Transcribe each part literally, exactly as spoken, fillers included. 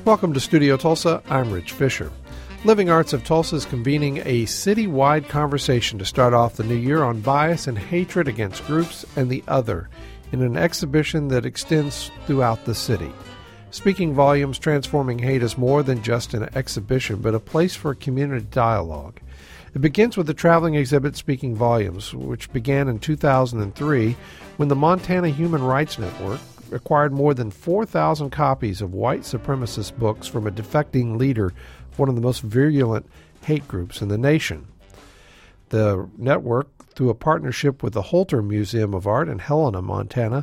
Welcome to Studio Tulsa. I'm Rich Fisher. Living Arts of Tulsa is convening a city-wide conversation to start off the new year on bias and hatred against groups and the other in an exhibition that extends throughout the city. Speaking Volumes, Transforming Hate is more than just an exhibition, but a place for community dialogue. It begins with the traveling exhibit Speaking Volumes, which began in two thousand three when the Montana Human Rights Network acquired more than four thousand copies of white supremacist books from a defecting leader of one of the most virulent hate groups in the nation. The network, through a partnership with the Holter Museum of Art in Helena, Montana,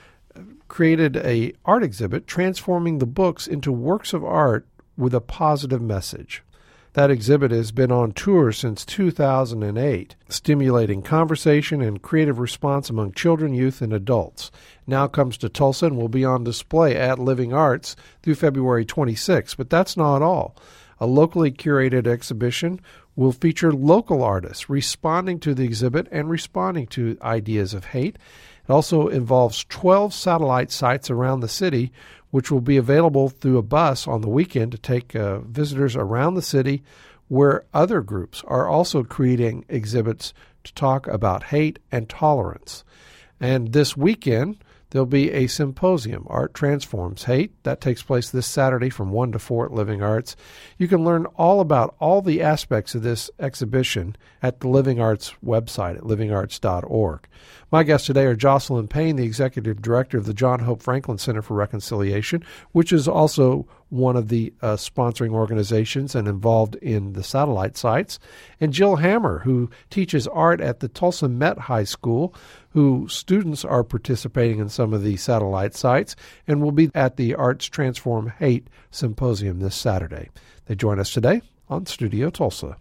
created a art exhibit transforming the books into works of art with a positive message. That exhibit has been on tour since two thousand eight, stimulating conversation and creative response among children, youth, and adults. Now comes to Tulsa and will be on display at Living Arts through February twenty-sixth. But that's not all. A locally curated exhibition will feature local artists responding to the exhibit and responding to ideas of hate. It also involves twelve satellite sites around the city, which will be available through a bus on the weekend to take uh, visitors around the city, where other groups are also creating exhibits to talk about hate and tolerance. And this weekend, there'll be a symposium, Art Transforms Hate. That takes place this Saturday from one to four at Living Arts. You can learn all about all the aspects of this exhibition at the Living Arts website at living arts dot org. My guests today are Jocelyn Payne, the Executive Director of the John Hope Franklin Center for Reconciliation, which is also one of the uh, sponsoring organizations and involved in the satellite sites, and Jill Hammer, who teaches art at the Tulsa Met High School, who students are participating in some of the satellite sites and will be at the Arts Transform Hate Symposium this Saturday. They join us today on Studio Tulsa.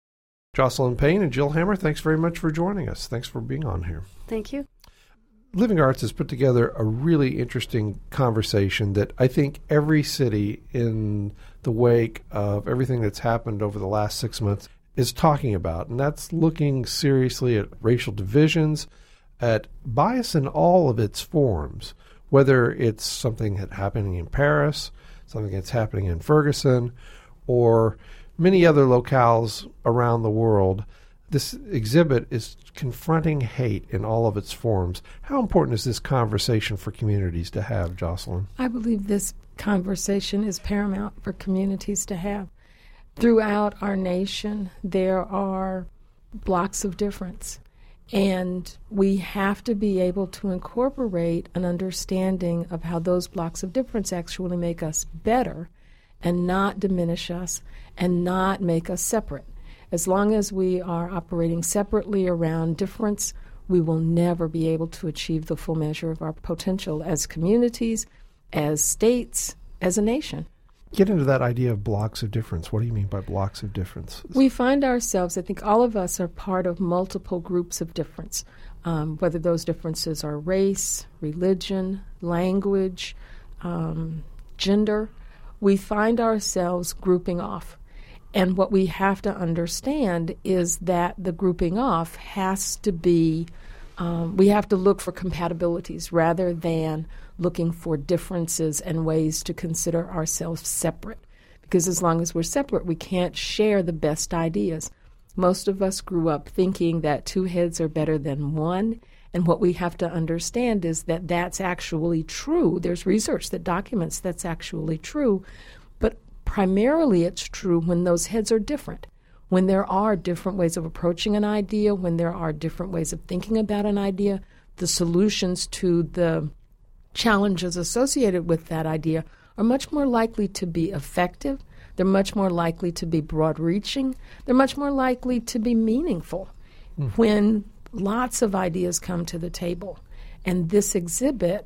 Jocelyn Payne and Jill Hammer, thanks very much for joining us. Thanks for being on here. Thank you. Living Arts has put together a really interesting conversation that I think every city in the wake of everything that's happened over the last six months is talking about, and that's looking seriously at racial divisions, at bias in all of its forms, whether it's something that's happening in Paris, something that's happening in Ferguson, or many other locales around the world. This exhibit is confronting hate in all of its forms. How important is this conversation for communities to have, Jocelyn? I believe this conversation is paramount for communities to have. Throughout our nation, there are blocks of difference, and we have to be able to incorporate an understanding of how those blocks of difference actually make us better and not diminish us and not make us separate. As long as we are operating separately around difference, we will never be able to achieve the full measure of our potential as communities, as states, as a nation. Get into that idea of blocks of difference. What do you mean by blocks of difference? We find ourselves, I think all of us are part of multiple groups of difference, um, whether those differences are race, religion, language, um, gender. We find ourselves grouping off. And what we have to understand is that the grouping off has to be, um, we have to look for compatibilities rather than looking for differences and ways to consider ourselves separate. Because as long as we're separate, we can't share the best ideas. Most of us grew up thinking that two heads are better than one. And what we have to understand is that that's actually true. There's research that documents that's actually true. But primarily it's true when those heads are different, when there are different ways of approaching an idea, when there are different ways of thinking about an idea, the solutions to the challenges associated with that idea are much more likely to be effective. They're much more likely to be broad-reaching. They're much more likely to be meaningful mm. when lots of ideas come to the table. And this exhibit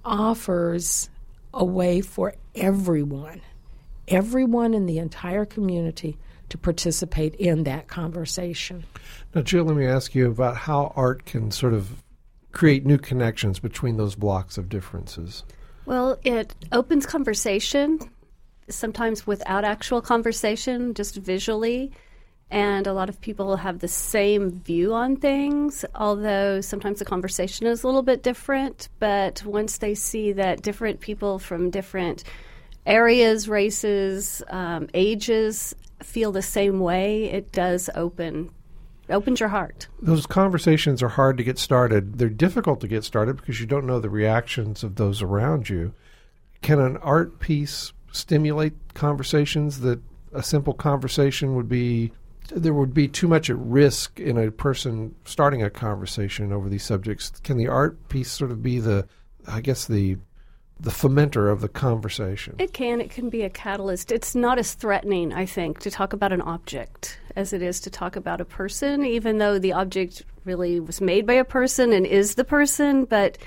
offers a way for everyone everyone in the entire community to participate in that conversation. Now, Jill, let me ask you about how art can sort of create new connections between those blocks of differences. Well, it opens conversation, sometimes without actual conversation, just visually. And a lot of people have the same view on things, although sometimes the conversation is a little bit different. But once they see that different people from different areas, races, um, ages feel the same way, it does open opens your heart. Those conversations are hard to get started. They're difficult to get started because you don't know the reactions of those around you. Can an art piece stimulate conversations that a simple conversation would be? There would be too much at risk in a person starting a conversation over these subjects. Can the art piece sort of be the, I guess, the the fomenter of the conversation? It can. It can be a catalyst. It's not as threatening, I think, to talk about an object as it is to talk about a person, even though the object really was made by a person and is the person, but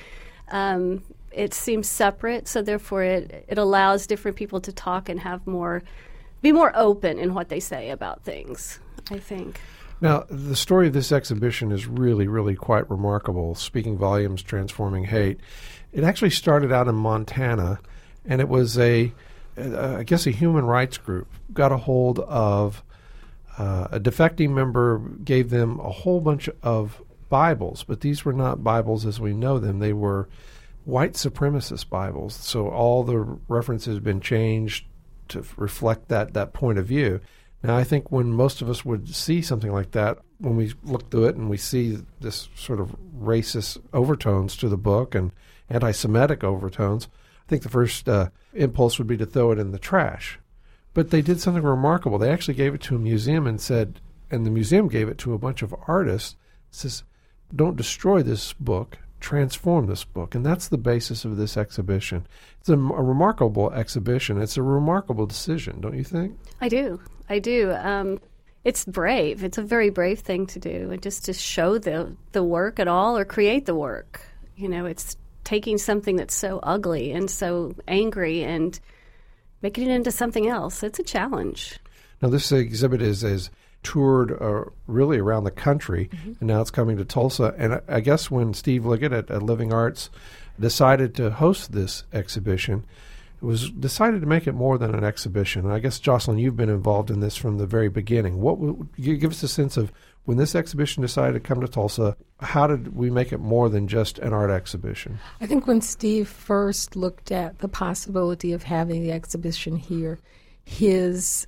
um, it seems separate, so therefore it, it allows different people to talk and have more, be more open in what they say about things, I think. Now, the story of this exhibition is really, really quite remarkable. Speaking Volumes, Transforming Hate. It actually started out in Montana, and it was a, uh, I guess, a human rights group got a hold of uh, a defecting member, gave them a whole bunch of Bibles, but these were not Bibles as we know them. They were white supremacist Bibles, so all the references have been changed to reflect that, that point of view. Now, I think when most of us would see something like that, when we look through it and we see this sort of racist overtones to the book and anti-Semitic overtones, I think the first uh, impulse would be to throw it in the trash. But they did something remarkable. They actually gave it to a museum and said, and the museum gave it to a bunch of artists, says, don't destroy this book, transform this book. And that's the basis of this exhibition. It's a, a remarkable exhibition. It's a remarkable decision, don't you think? I do. I do. Um, it's brave. It's a very brave thing to do, and just to show the the work at all or create the work. You know, it's taking something that's so ugly and so angry and making it into something else. It's a challenge. Now, this exhibit is is toured uh, really around the country, mm-hmm. and now it's coming to Tulsa. And I, I guess when Steve Liggett at, at Living Arts decided to host this exhibition, it was decided to make it more than an exhibition. And I guess, Jocelyn, you've been involved in this from the very beginning. What would you give us a sense of when this exhibition decided to come to Tulsa, how did we make it more than just an art exhibition? I think when Steve first looked at the possibility of having the exhibition here, his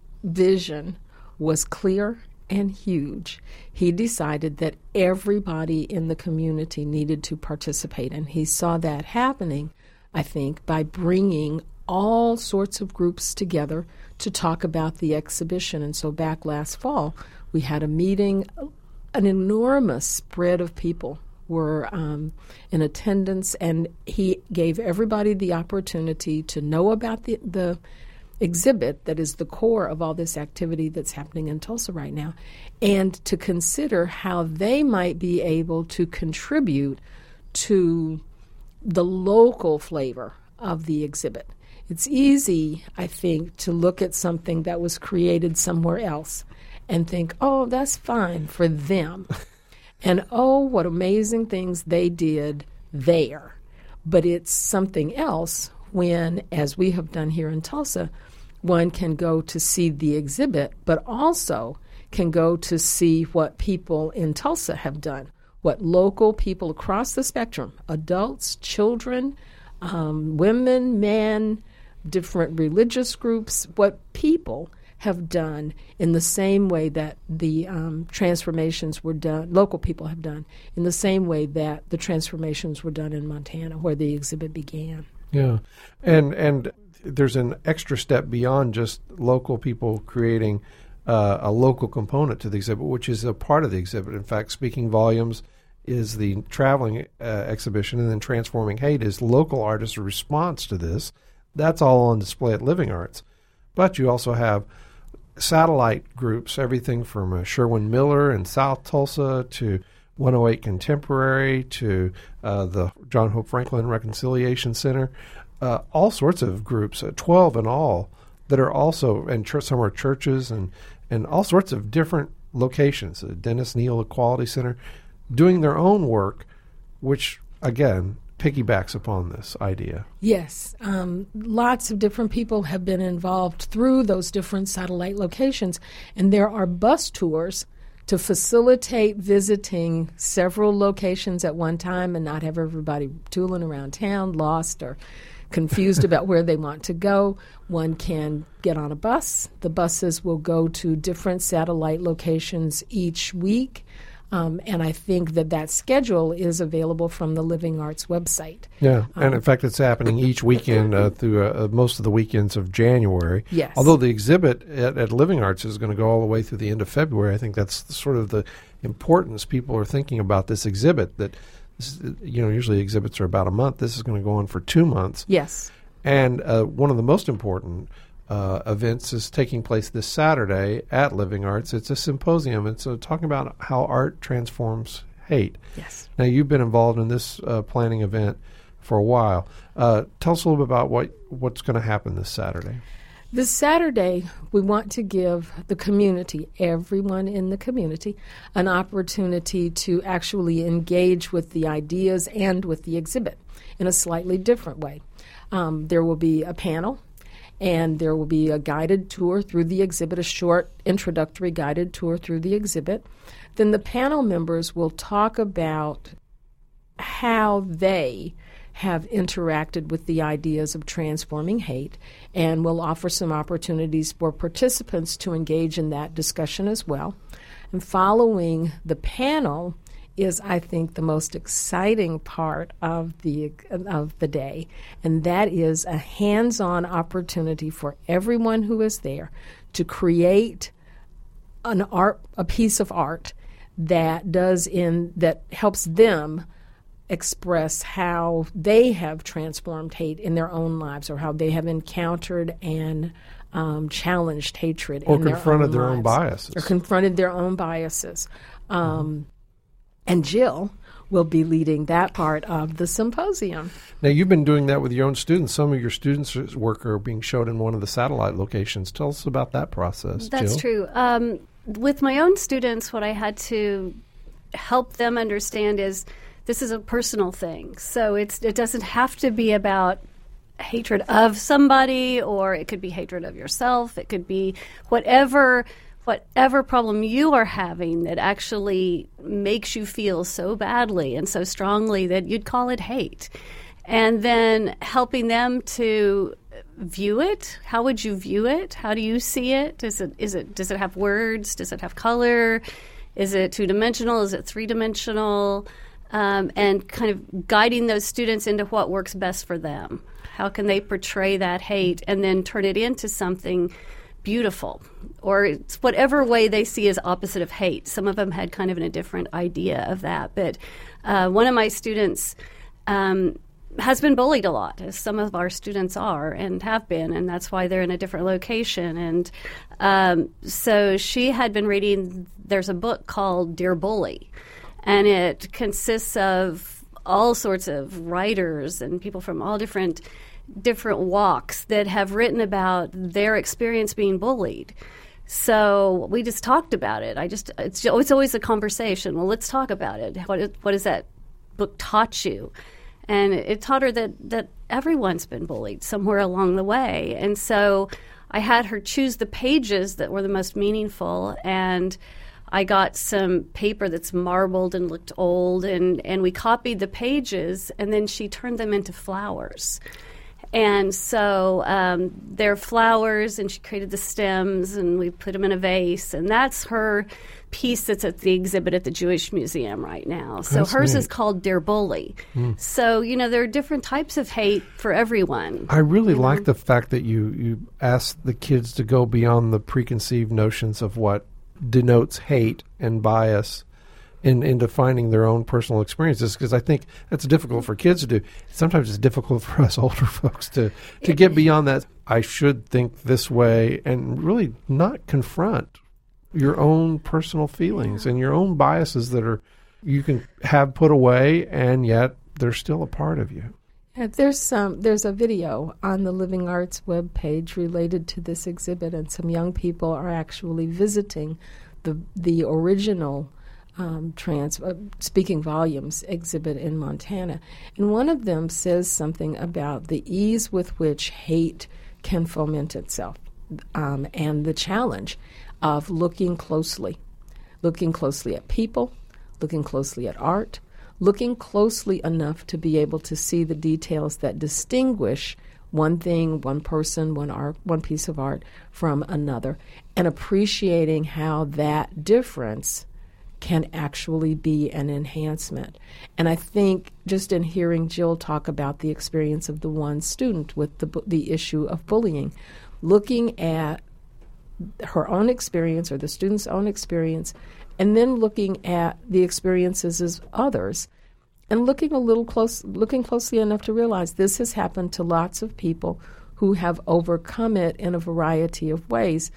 vision was clear and huge. He decided that everybody in the community needed to participate, and he saw that happening, I think, by bringing all sorts of groups together to talk about the exhibition. And so back last fall, we had a meeting. An enormous spread of people were um, in attendance, and he gave everybody the opportunity to know about the, the exhibit that is the core of all this activity that's happening in Tulsa right now, and to consider how they might be able to contribute to the local flavor of the exhibit. It's easy, I think, to look at something that was created somewhere else and think, oh, that's fine for them. And oh, what amazing things they did there. But it's something else when, as we have done here in Tulsa, one can go to see the exhibit, but also can go to see what people in Tulsa have done, what local people across the spectrum, adults, children, um, women, men, different religious groups, what people have done in the same way that the um, transformations were done, local people have done, in the same way that the transformations were done in Montana, where the exhibit began. Yeah, and and there's an extra step beyond just local people creating uh, a local component to the exhibit, which is a part of the exhibit. In fact, Speaking Volumes is the traveling uh, exhibition, and then Transforming Hate is local artists' response to this. That's all on display at Living Arts. But you also have satellite groups, everything from uh, Sherwin Miller in South Tulsa to one oh eight Contemporary to uh, the John Hope Franklin Reconciliation Center, uh, all sorts of groups, uh, twelve in all, that are also, and ch- some are churches and, and all sorts of different locations, the Dennis Neal Equality Center, doing their own work, which, again, piggybacks upon this idea. Yes. Um, lots of different people have been involved through those different satellite locations, and there are bus tours to facilitate visiting several locations at one time and not have everybody tooling around town, lost or confused about where they want to go, one can get on a bus. The buses will go to different satellite locations each week. Um, and I think that that schedule is available from the Living Arts website. Yeah, and um, in fact, it's happening each weekend uh, through uh, most of the weekends of January. Yes. Although the exhibit at, at Living Arts is going to go all the way through the end of February, I think that's sort of the importance people are thinking about this exhibit, that this, you know, usually exhibits are about a month. This is going to go on for two months. Yes. And uh, one of the most important Uh, events is taking place this Saturday at Living Arts. It's a symposium. It's uh, talking about how art transforms hate. Yes. Now, you've been involved in this uh, planning event for a while. Uh, tell us a little bit about what what's going to happen this Saturday. This Saturday, we want to give the community, everyone in the community, an opportunity to actually engage with the ideas and with the exhibit in a slightly different way. Um, there will be a panel, and there will be a guided tour through the exhibit, a short introductory guided tour through the exhibit. Then the panel members will talk about how they have interacted with the ideas of transforming hate, and we'll offer some opportunities for participants to engage in that discussion as well. And following the panel is, I think, the most exciting part of the of the day, and that is a hands-on opportunity for everyone who is there to create an art, a piece of art that does in that helps them express how they have transformed hate in their own lives, or how they have encountered and um, challenged hatred or in their own confronted their own lives. biases, or confronted their own biases. Um, mm-hmm. And Jill will be leading that part of the symposium. Now, you've been doing that with your own students. Some of your students' work are being showed in one of the satellite locations. Tell us about that process, That's Jill. true. Um, with my own students, what I had to help them understand is this is a personal thing. So it's it doesn't have to be about hatred of somebody, or it could be hatred of yourself. It could be whatever whatever problem you are having that actually makes you feel so badly and so strongly that you'd call it hate. And then helping them to view it. How would you view it? How do you see it? Is it is it does it have words? Does it have color? Is it two-dimensional? Is it three-dimensional? Um, and kind of guiding those students into what works best for them. How can they portray that hate and then turn it into something beautiful, or it's whatever way they see as opposite of hate. Some of them had kind of a different idea of that. But uh, one of my students um, has been bullied a lot, as some of our students are and have been, and that's why they're in a different location. And um, so she had been reading, there's a book called Dear Bully, and it consists of all sorts of writers and people from all different different walks that have written about their experience being bullied. So we just talked about it. I just it's it's always a conversation. Well, let's talk about it. What is, what has that book taught you? And it taught her that that everyone's been bullied somewhere along the way. And so I had her choose the pages that were the most meaningful, and I got some paper that's marbled and looked old, and, and we copied the pages, and then she turned them into flowers. And so um, they're flowers, and she created the stems, and we put them in a vase. And that's her piece that's at the exhibit at the Jewish Museum right now. So That's hers neat. is called Dear Bully. Mm. So, you know, there are different types of hate for everyone. I really you like know? the fact that you, you asked the kids to go beyond the preconceived notions of what denotes hate and bias in, in defining their own personal experiences, because I think that's difficult for kids to do. Sometimes it's difficult for us older folks to, to get beyond that. I should think this way, and really not confront your own personal feelings and your own biases that are you can have put away, and yet they're still a part of you. Uh, There's some. There's a video on the Living Arts webpage related to this exhibit, and some young people are actually visiting the the original um, trans uh, Speaking Volumes exhibit in Montana. And one of them says something about the ease with which hate can foment itself, um, and the challenge of looking closely, looking closely at people, looking closely at art, looking closely enough to be able to see the details that distinguish one thing, one person, one art, one piece of art from another, and appreciating how that difference can actually be an enhancement. And I think just in hearing Jill talk about the experience of the one student with the the issue of bullying, looking at her own experience or the student's own experience, and then looking at the experiences of others, and looking a little close, looking closely enough to realize this has happened to lots of people who have overcome it in a variety of ways.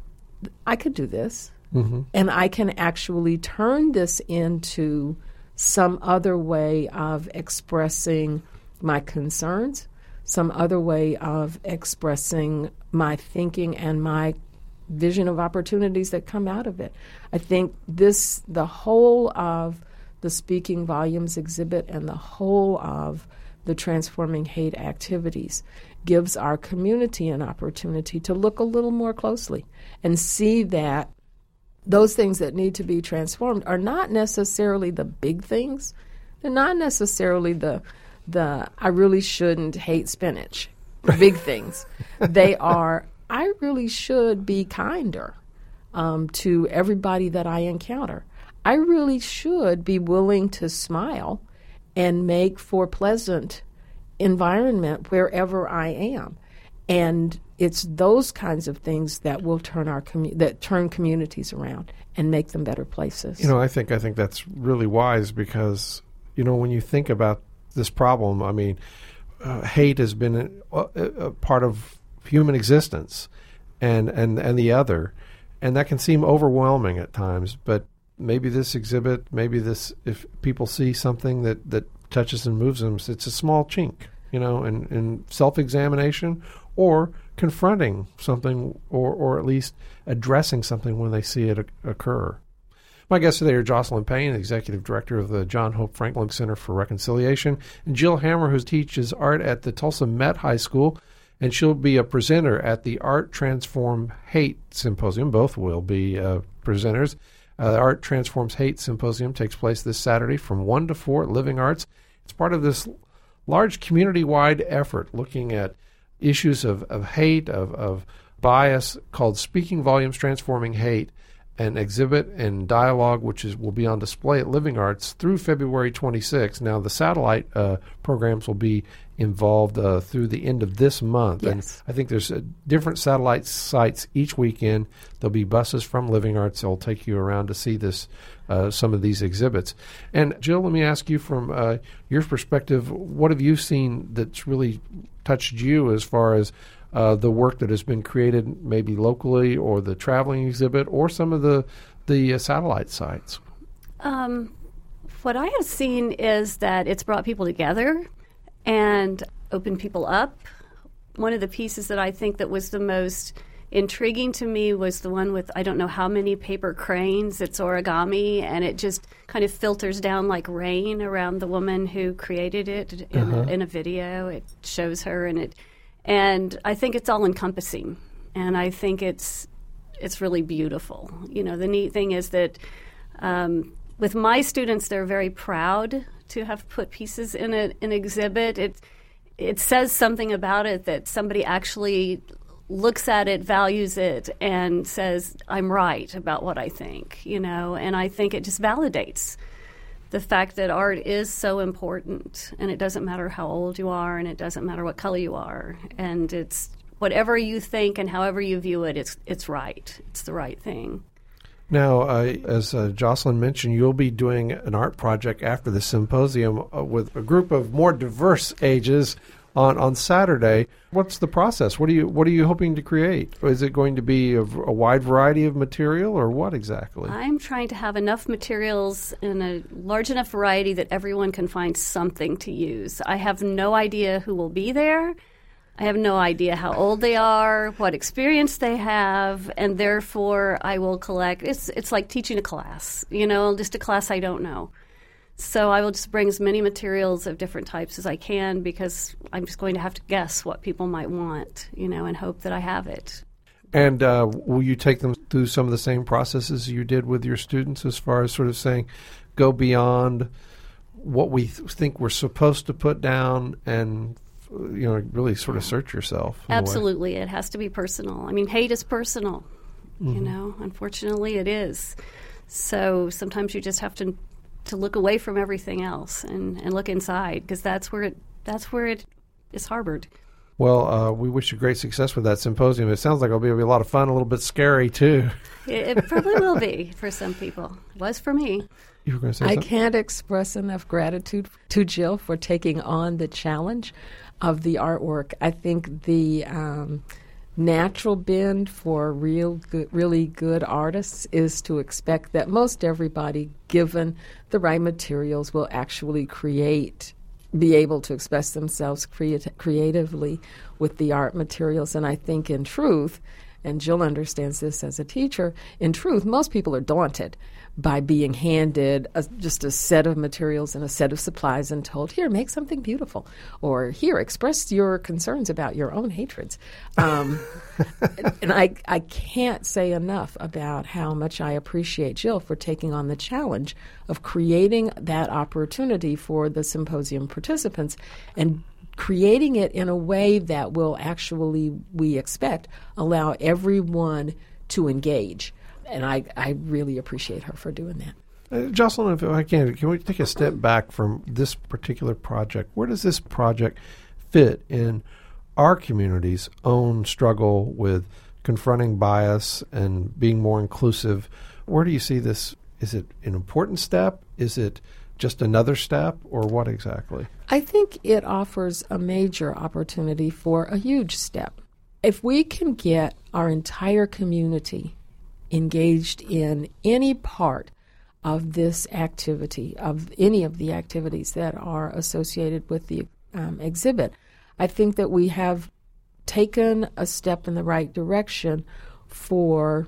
I could do this, mm-hmm. and I can actually turn this into some other way of expressing my concerns, some other way of expressing my thinking and my vision of opportunities that come out of it. I think this, the whole of the Speaking Volumes exhibit and the whole of the Transforming Hate activities gives our community an opportunity to look a little more closely and see that those things that need to be transformed are not necessarily the big things. They're not necessarily the, the I really shouldn't hate spinach, big things. They are, I really should be kinder um, to everybody that I encounter. I really should be willing to smile and make for pleasant environment wherever I am. And it's those kinds of things that will turn our commu- that turn communities around and make them better places. You know, I think I think that's really wise because, you know, when you think about this problem, I mean, uh, hate has been a, a, a part of human existence, and, and and the other, and that can seem overwhelming at times. But maybe this exhibit, maybe this, if people see something that, that touches and moves them, it's a small chink, you know, in, in self-examination or confronting something or, or at least addressing something when they see it occur. My guests today are Jocelyn Payne, Executive Director of the John Hope Franklin Center for Reconciliation, and Jill Hammer, who teaches art at the Tulsa Met High School, and she'll be a presenter at the Art Transform Hate Symposium. Both will be uh, presenters. Uh, the Art Transforms Hate Symposium takes place this Saturday from one to four at Living Arts. It's part of this large community-wide effort looking at issues of, of hate, of, of bias, called Speaking Volumes, Transforming Hate, an exhibit and dialogue which is will be on display at Living Arts through February twenty-sixth. Now, the satellite uh, programs will be involved uh, through the end of this month. Yes. And I think there's uh, different satellite sites each weekend. There'll be buses from Living Arts that will take you around to see this, uh, some of these exhibits. And Jill, let me ask you from uh, your perspective, what have you seen that's really touched you as far as Uh, the work that has been created maybe locally or the traveling exhibit or some of the, the uh, satellite sites? Um, what I have seen is that it's brought people together and opened people up. One of the pieces that I think that was the most intriguing to me was the one with I don't know how many paper cranes. It's origami, and it just kind of filters down like rain around the woman who created it in, uh-huh. a, in a video. It shows her, and it And I think it's all encompassing, and I think it's it's really beautiful. You know, the neat thing is that um, with my students, they're very proud to have put pieces in a, an exhibit. It it says something about it that somebody actually looks at it, values it, and says, "I'm right about what I think." You know, and I think it just validates the fact that art is so important, and it doesn't matter how old you are, and it doesn't matter what color you are, and it's whatever you think and however you view it, it's it's right. It's the right thing. Now, uh, as uh, Jocelyn mentioned, you'll be doing an art project after the symposium uh, with a group of more diverse ages on, on Saturday. What's the process? What are you What are you hoping to create? Is it going to be a, a wide variety of material, or what exactly? I'm trying to have enough materials in a large enough variety that everyone can find something to use. I have no idea who will be there. I have no idea how old they are, what experience they have, and therefore I will collect. It's it's like teaching a class, you know, just a class I don't know. So I will just bring as many materials of different types as I can, because I'm just going to have to guess what people might want, you know, and hope that I have it. And uh, will you take them through some of the same processes you did with your students as far as sort of saying, go beyond what we th- think we're supposed to put down and, you know, really sort of search yourself. Absolutely. It has to be personal. I mean, hate is personal, mm-hmm. you know, unfortunately it is. So sometimes you just have to to look away from everything else and, and look inside, because that's where it that's where it is harbored. Well, uh, we wish you great success with that symposium. It sounds like it'll be, it'll be a lot of fun, a little bit scary, too. It, it probably will be for some people. It was for me. You were going to say I something? can't express enough gratitude to Jill for taking on the challenge of the artwork. I think the um, natural bend for real, good, really good artists is to expect that most everybody, given the right materials, will actually create be able to express themselves creat- creatively with the art materials. And I think in truth, and Jill understands this as a teacher, in truth, most people are daunted by being handed a, just a set of materials and a set of supplies and told, here, make something beautiful, or here, express your concerns about your own hatreds. Um, and I, I can't say enough about how much I appreciate Jill for taking on the challenge of creating that opportunity for the symposium participants and creating it in a way that will actually, we expect, allow everyone to engage. And I, I really appreciate her for doing that. Uh, Jocelyn, if I can, can we take a step back from this particular project? Where does this project fit in our community's own struggle with confronting bias and being more inclusive? Where do you see this? Is it an important step? Is it just another step, or what exactly? I think it offers a major opportunity for a huge step. If we can get our entire community engaged in any part of this activity, of any of the activities that are associated with the um, exhibit, I think that we have taken a step in the right direction for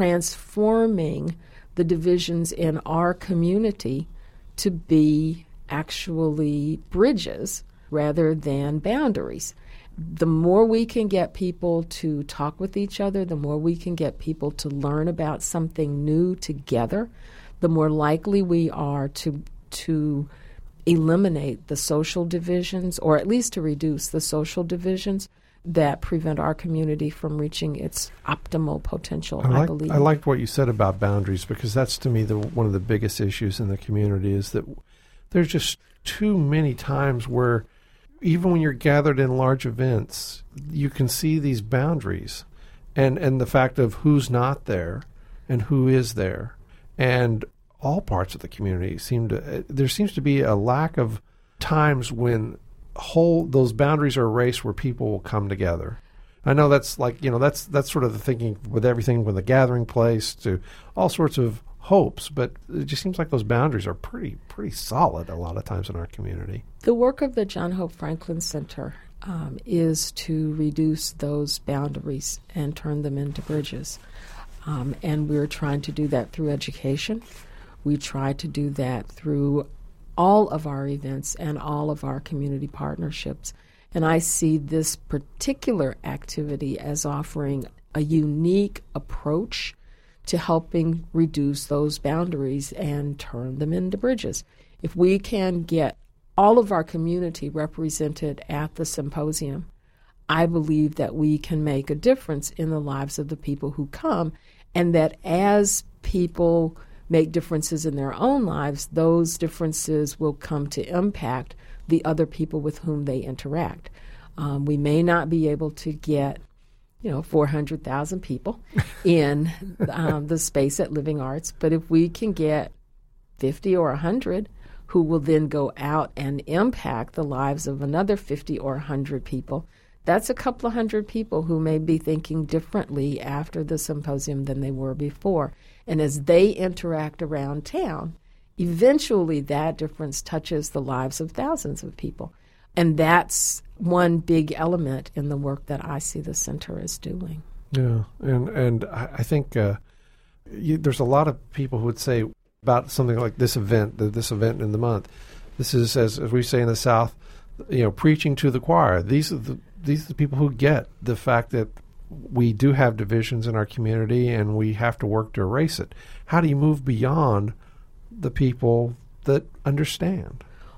transforming the divisions in our community to be actually bridges rather than boundaries. The more we can get people to talk with each other, the more we can get people to learn about something new together, the more likely we are to to eliminate the social divisions, or at least to reduce the social divisions that prevent our community from reaching its optimal potential, I, I, like, believe. I liked what you said about boundaries, because that's, to me, the one of the biggest issues in the community is that there's just too many times where even when you're gathered in large events, you can see these boundaries and, and the fact of who's not there and who is there. And all parts of the community seem to, there seems to be a lack of times when whole those boundaries are erased where people will come together. I know that's like, you know, that's that's sort of the thinking with everything from the gathering place to all sorts of hopes, but it just seems like those boundaries are pretty pretty solid a lot of times in our community. The work of the John Hope Franklin Center um, is to reduce those boundaries and turn them into bridges. Um, and we're trying to do that through education. We try to do that through all of our events and all of our community partnerships. And I see this particular activity as offering a unique approach to helping reduce those boundaries and turn them into bridges. If we can get all of our community represented at the symposium, I believe that we can make a difference in the lives of the people who come, and that as people make differences in their own lives, those differences will come to impact the other people with whom they interact. Um, we may not be able to get, you know, four hundred thousand people in um, the space at Living Arts, but if we can get fifty or one hundred who will then go out and impact the lives of another fifty or one hundred people, that's a couple of hundred people who may be thinking differently after the symposium than they were before. And as they interact around town, eventually that difference touches the lives of thousands of people. And that's one big element in the work that I see the center as doing. Yeah, and and I, I think uh, you, there's a lot of people who would say about something like this event, this event in the month, this is, as, as we say in the South, you know, preaching to the choir. These are the these are the people who get the fact that we do have divisions in our community and we have to work to erase it. How do you move beyond the people that understand?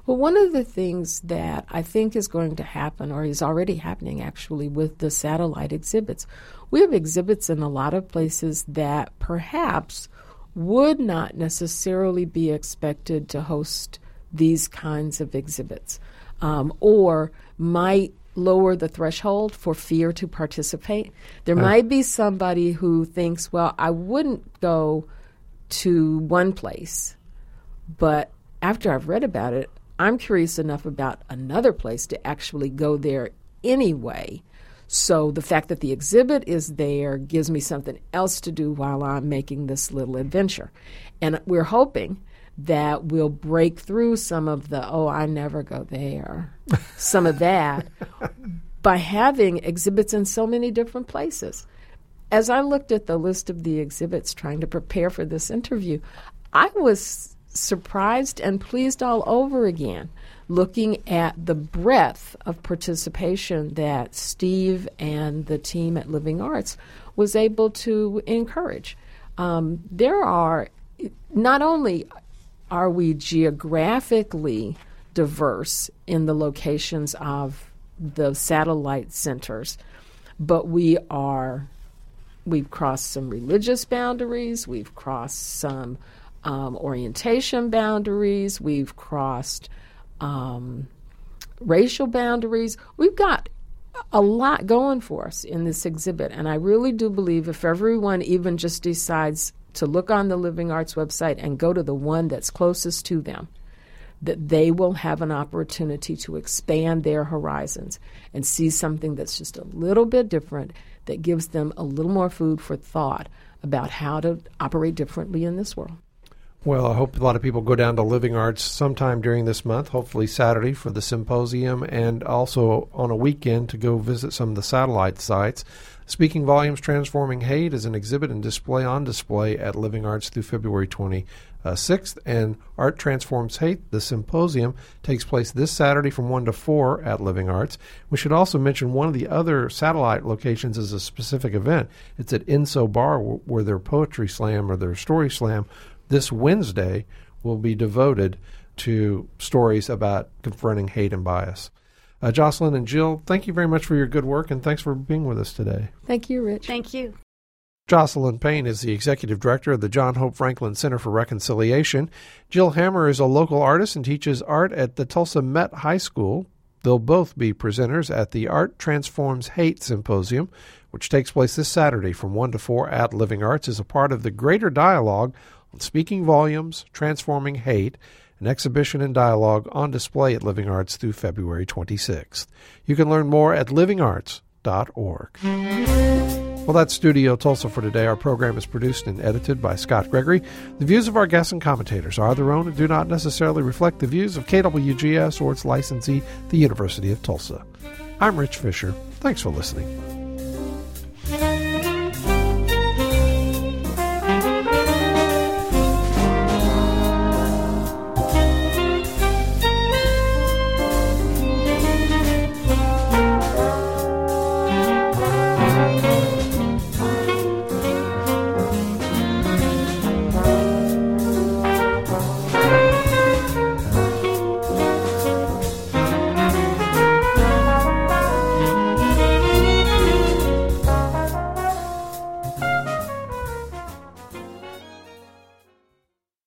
Well, one of the things that I think is going to happen, or is already happening actually, with the satellite exhibits, we have exhibits in a lot of places that perhaps would not necessarily be expected to host these kinds of exhibits, um, or might lower the threshold for fear to participate. There uh. might be somebody who thinks, well, I wouldn't go to one place, but after I've read about it, I'm curious enough about another place to actually go there anyway. So the fact that the exhibit is there gives me something else to do while I'm making this little adventure. And we're hoping that we'll break through some of the, oh, I never go there, some of that, by having exhibits in so many different places. As I looked at the list of the exhibits trying to prepare for this interview, I was surprised and pleased all over again, looking at the breadth of participation that Steve and the team at Living Arts was able to encourage. Um, there are, not only are we geographically diverse in the locations of the satellite centers, but we are, we've crossed some religious boundaries, we've crossed some um, orientation boundaries, we've crossed um, racial boundaries. We've got a lot going for us in this exhibit, and I really do believe if everyone even just decides to look on the Living Arts website and go to the one that's closest to them, that they will have an opportunity to expand their horizons and see something that's just a little bit different, that gives them a little more food for thought about how to operate differently in this world. Well, I hope a lot of people go down to Living Arts sometime during this month, hopefully Saturday for the symposium, and also on a weekend to go visit some of the satellite sites. Speaking Volumes, Transforming Hate is an exhibit and display on display at Living Arts through February twenty-sixth, and Art Transforms Hate, the symposium, takes place this Saturday from one to four at Living Arts. We should also mention one of the other satellite locations is a specific event. It's at Inso Bar, where, where their Poetry Slam or their Story Slam this Wednesday will be devoted to stories about confronting hate and bias. Uh, Jocelyn and Jill, thank you very much for your good work, and thanks for being with us today. Thank you, Rich. Thank you. Jocelyn Payne is the executive director of the John Hope Franklin Center for Reconciliation. Jill Hammer is a local artist and teaches art at the Tulsa Met High School. They'll both be presenters at the Art Transforms Hate Symposium, which takes place this Saturday from one to four at Living Arts as a part of the greater dialogue on Speaking Volumes, Transforming Hate, an exhibition and dialogue on display at Living Arts through February twenty-sixth. You can learn more at living arts dot org. Well, that's Studio Tulsa for today. Our program is produced and edited by Scott Gregory. The views of our guests and commentators are their own and do not necessarily reflect the views of K W G S or its licensee, the University of Tulsa. I'm Rich Fisher. Thanks for listening.